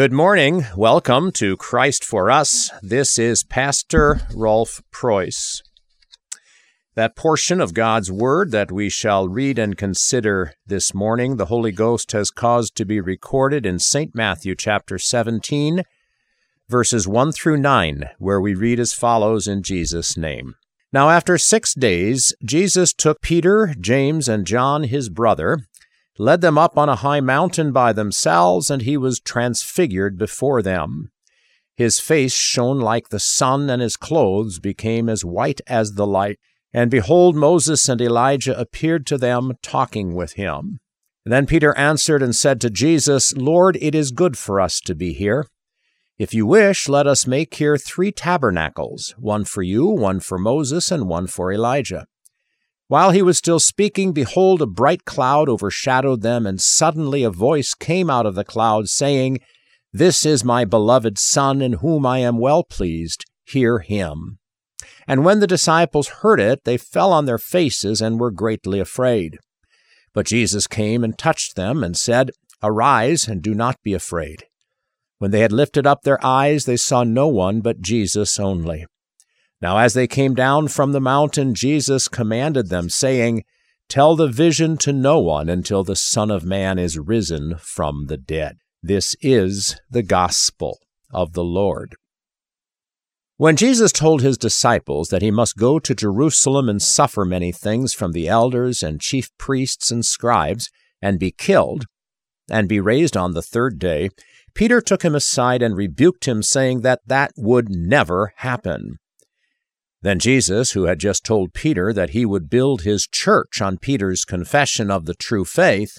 Good morning. Welcome to Christ for Us. This is Pastor Rolf Preuss. That portion of God's Word that we shall read and consider this morning, the Holy Ghost has caused to be recorded in St. Matthew chapter 17, verses 1 through 9, where we read as follows in Jesus' name. Now after 6 days, Jesus took Peter, James, and John his brother, led them up on a high mountain by themselves, and he was transfigured before them. His face shone like the sun, and his clothes became as white as the light. And behold, Moses and Elijah appeared to them, talking with him. Then Peter answered and said to Jesus, Lord, it is good for us to be here. If you wish, let us make here 3 tabernacles, one for you, one for Moses, and one for Elijah. While he was still speaking, behold, a bright cloud overshadowed them, and suddenly a voice came out of the cloud, saying, This is my beloved Son, in whom I am well pleased. Hear him. And when the disciples heard it, they fell on their faces and were greatly afraid. But Jesus came and touched them, and said, Arise, and do not be afraid. When they had lifted up their eyes, they saw no one but Jesus only. Now as they came down from the mountain, Jesus commanded them, saying, Tell the vision to no one until the Son of Man is risen from the dead. This is the gospel of the Lord. When Jesus told his disciples that he must go to Jerusalem and suffer many things from the elders and chief priests and scribes, and be killed, and be raised on the 3rd day, Peter took him aside and rebuked him, saying that would never happen. Then Jesus, who had just told Peter that he would build his church on Peter's confession of the true faith,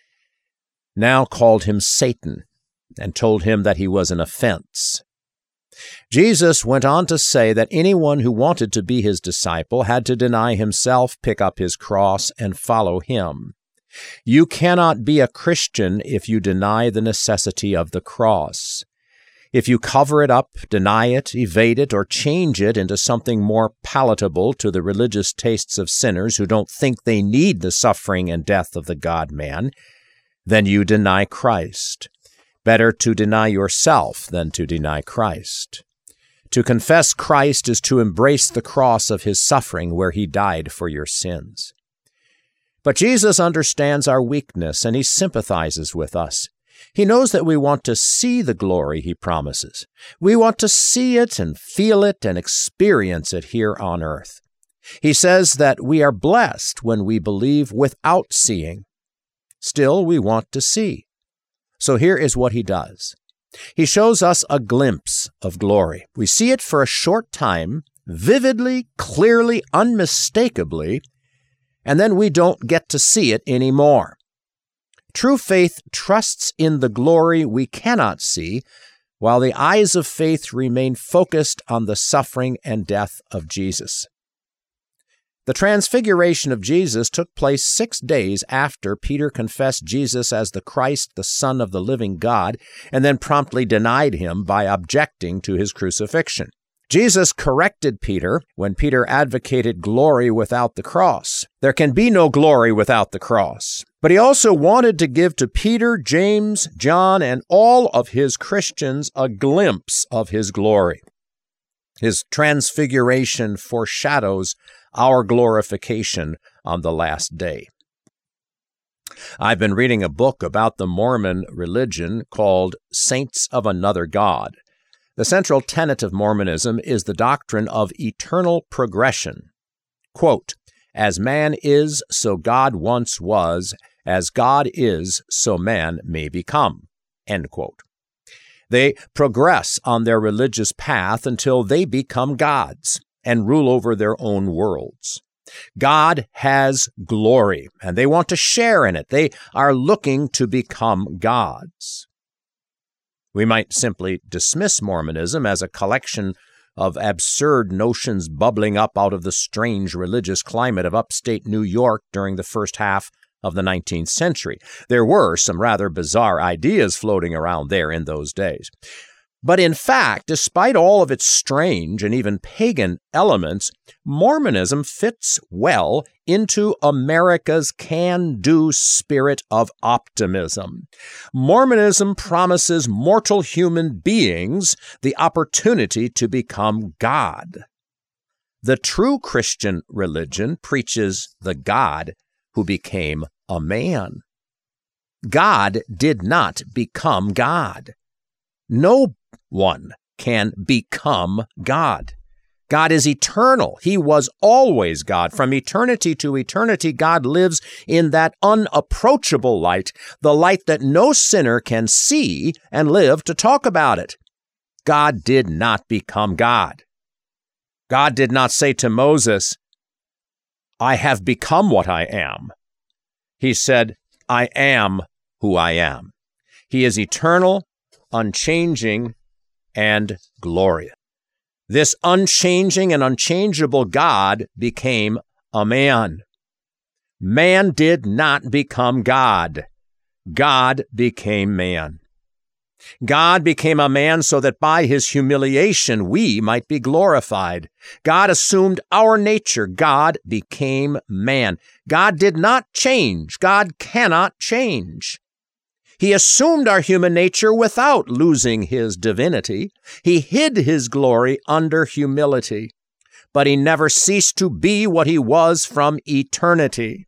now called him Satan and told him that he was an offense. Jesus went on to say that anyone who wanted to be his disciple had to deny himself, pick up his cross, and follow him. You cannot be a Christian if you deny the necessity of the cross. If you cover it up, deny it, evade it, or change it into something more palatable to the religious tastes of sinners who don't think they need the suffering and death of the God-man, then you deny Christ. Better to deny yourself than to deny Christ. To confess Christ is to embrace the cross of his suffering where he died for your sins. But Jesus understands our weakness, and he sympathizes with us. He knows that we want to see the glory he promises. We want to see it and feel it and experience it here on earth. He says that we are blessed when we believe without seeing. Still, we want to see. So here is what he does. He shows us a glimpse of glory. We see it for a short time, vividly, clearly, unmistakably, and then we don't get to see it anymore. True faith trusts in the glory we cannot see, while the eyes of faith remain focused on the suffering and death of Jesus. The transfiguration of Jesus took place 6 days after Peter confessed Jesus as the Christ, the Son of the living God, and then promptly denied him by objecting to his crucifixion. Jesus corrected Peter when Peter advocated glory without the cross. There can be no glory without the cross. But he also wanted to give to Peter, James, John, and all of his Christians a glimpse of his glory. His transfiguration foreshadows our glorification on the last day. I've been reading a book about the Mormon religion called Saints of Another God. The central tenet of Mormonism is the doctrine of eternal progression. Quote, As man is, so God once was. As God is, so man may become. End quote. They progress on their religious path until they become gods and rule over their own worlds. God has glory, and they want to share in it. They are looking to become gods. We might simply dismiss Mormonism as a collection of absurd notions bubbling up out of the strange religious climate of upstate New York during the first half of the 19th century. There were some rather bizarre ideas floating around there in those days. But in fact, despite all of its strange and even pagan elements, Mormonism fits well into America's can-do spirit of optimism. Mormonism promises mortal human beings the opportunity to become God. The true Christian religion preaches the God who became a man. God did not become God. No one can become God. God is eternal. He was always God. From eternity to eternity, God lives in that unapproachable light, the light that no sinner can see and live to talk about it. God did not become God. God did not say to Moses, "I have become what I am." He said, "I am who I am." He is eternal, unchanging, and glorious. This unchanging and unchangeable God became a man. Man did not become God. God became man. God became a man so that by his humiliation we might be glorified. God assumed our nature. God became man. God did not change. God cannot change. He assumed our human nature without losing his divinity. He hid his glory under humility, but he never ceased to be what he was from eternity.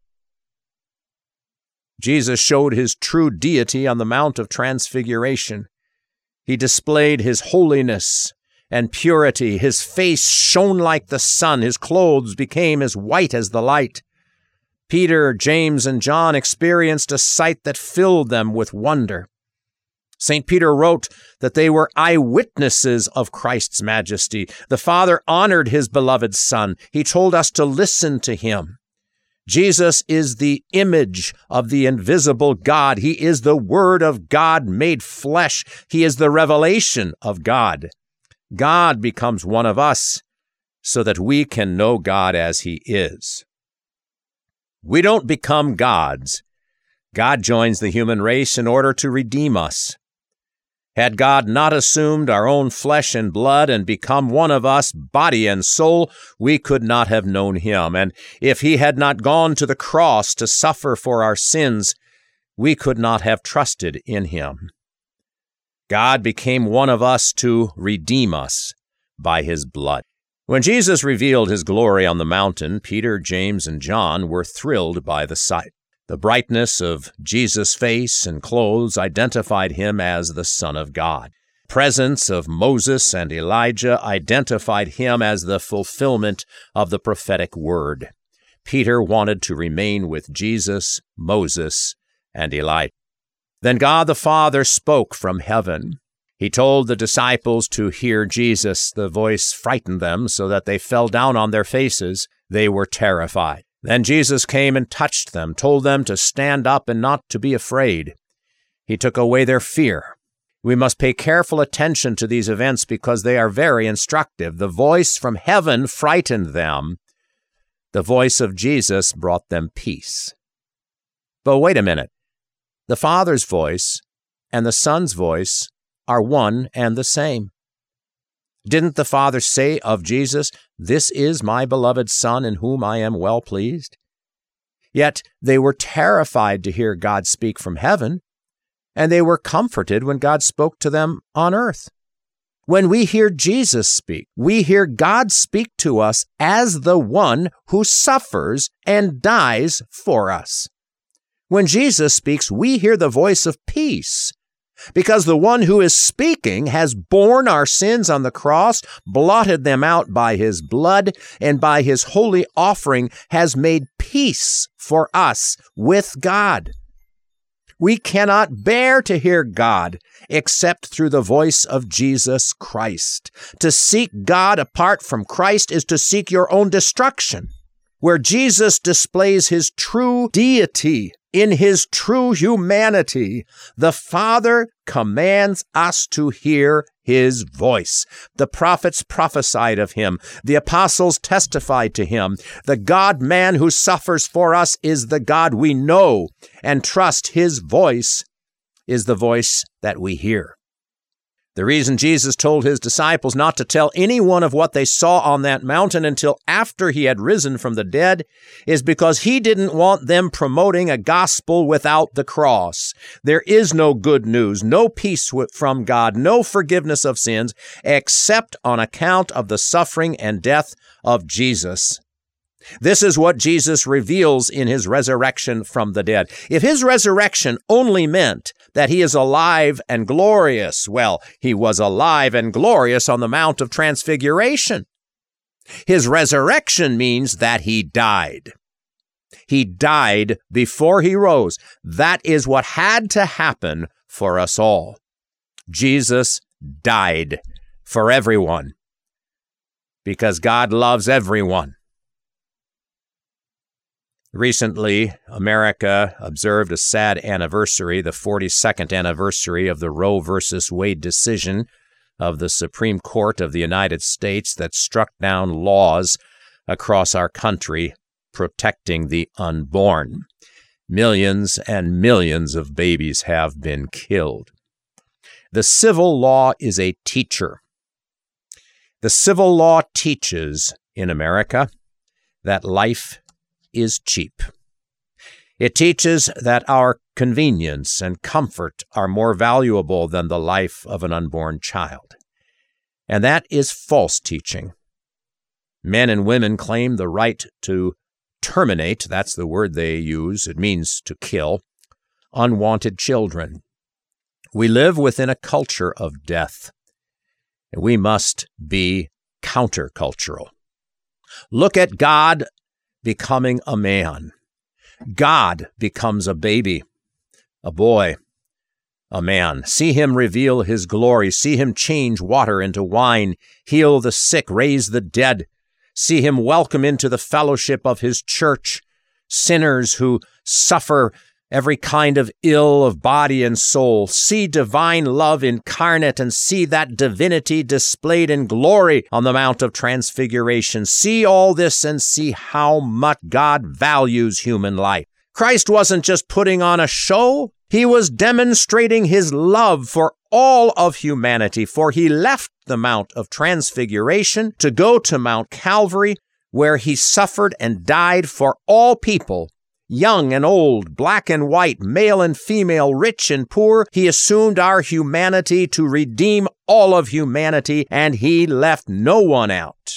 Jesus showed his true deity on the Mount of Transfiguration. He displayed his holiness and purity. His face shone like the sun. His clothes became as white as the light. Peter, James, and John experienced a sight that filled them with wonder. St. Peter wrote that they were eyewitnesses of Christ's majesty. The Father honored his beloved Son. He told us to listen to him. Jesus is the image of the invisible God. He is the Word of God made flesh. He is the revelation of God. God becomes one of us so that we can know God as he is. We don't become gods. God joins the human race in order to redeem us. Had God not assumed our own flesh and blood and become one of us, body and soul, we could not have known him. And if he had not gone to the cross to suffer for our sins, we could not have trusted in him. God became one of us to redeem us by his blood. When Jesus revealed his glory on the mountain, Peter, James, and John were thrilled by the sight. The brightness of Jesus' face and clothes identified him as the Son of God. The presence of Moses and Elijah identified him as the fulfillment of the prophetic word. Peter wanted to remain with Jesus, Moses, and Elijah. Then God the Father spoke from heaven. He told the disciples to hear Jesus. The voice frightened them so that they fell down on their faces. They were terrified. Then Jesus came and touched them, told them to stand up and not to be afraid. He took away their fear. We must pay careful attention to these events because they are very instructive. The voice from heaven frightened them. The voice of Jesus brought them peace. But wait a minute. The Father's voice and the Son's voice are one and the same. Didn't the Father say of Jesus, "This is my beloved Son in whom I am well pleased"? Yet they were terrified to hear God speak from heaven, and they were comforted when God spoke to them on earth. When we hear Jesus speak, we hear God speak to us as the one who suffers and dies for us. When Jesus speaks, we hear the voice of peace, because the one who is speaking has borne our sins on the cross, blotted them out by his blood, and by his holy offering has made peace for us with God. We cannot bear to hear God except through the voice of Jesus Christ. To seek God apart from Christ is to seek your own destruction. Where Jesus displays his true deity in his true humanity, the Father commands us to hear his voice. The prophets prophesied of him. The apostles testified to him. The God-man who suffers for us is the God we know and trust. His voice is the voice that we hear. The reason Jesus told his disciples not to tell anyone of what they saw on that mountain until after he had risen from the dead is because he didn't want them promoting a gospel without the cross. There is no good news, no peace from God, no forgiveness of sins, except on account of the suffering and death of Jesus. This is what Jesus reveals in his resurrection from the dead. If his resurrection only meant that he is alive and glorious, well, he was alive and glorious on the Mount of Transfiguration. His resurrection means that he died. He died before he rose. That is what had to happen for us all. Jesus died for everyone because God loves everyone. Recently, America observed a sad anniversary, the 42nd anniversary of the Roe versus Wade decision of the Supreme Court of the United States that struck down laws across our country protecting the unborn. Millions and millions of babies have been killed. The civil law is a teacher. The civil law teaches in America that life is cheap. It teaches that our convenience and comfort are more valuable than the life of an unborn child. And that is false teaching. Men and women claim the right to terminate, that's the word they use, it means to kill, unwanted children. We live within a culture of death, and we must be countercultural. Look at God becoming a man. God becomes a baby, a boy, a man. See him reveal his glory. See him change water into wine, heal the sick, raise the dead. See him welcome into the fellowship of his church sinners who suffer every kind of ill of body and soul. See divine love incarnate and see that divinity displayed in glory on the Mount of Transfiguration. See all this and see how much God values human life. Christ wasn't just putting on a show. He was demonstrating his love for all of humanity, for he left the Mount of Transfiguration to go to Mount Calvary, where he suffered and died for all people, young and old, black and white, male and female, rich and poor. He assumed our humanity to redeem all of humanity, and he left no one out.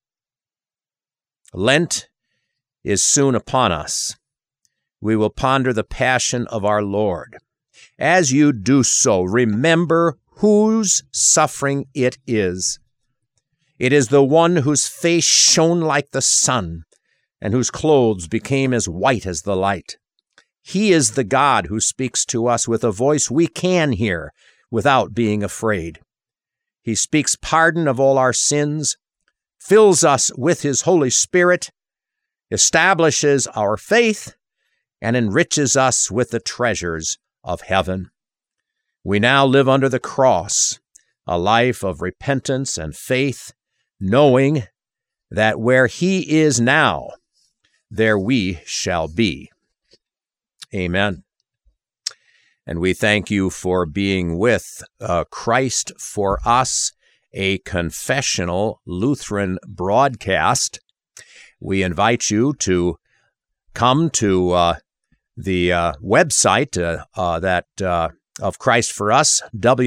Lent is soon upon us. We will ponder the passion of our Lord. As you do so, remember whose suffering it is. It is the one whose face shone like the sun, and whose clothes became as white as the light. He is the God who speaks to us with a voice we can hear without being afraid. He speaks pardon of all our sins, fills us with his Holy Spirit, establishes our faith, and enriches us with the treasures of heaven. We now live under the cross, a life of repentance and faith, knowing that where he is now, there we shall be. Amen. And we thank you for being with Christ for Us, a confessional Lutheran broadcast. We invite you to come to the website of Christ for Us,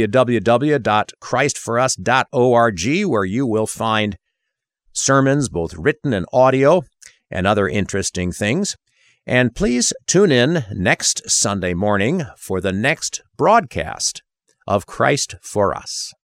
www.christforus.org, where you will find sermons, both written and audio, and other interesting things. And please tune in next Sunday morning for the next broadcast of Christ for Us.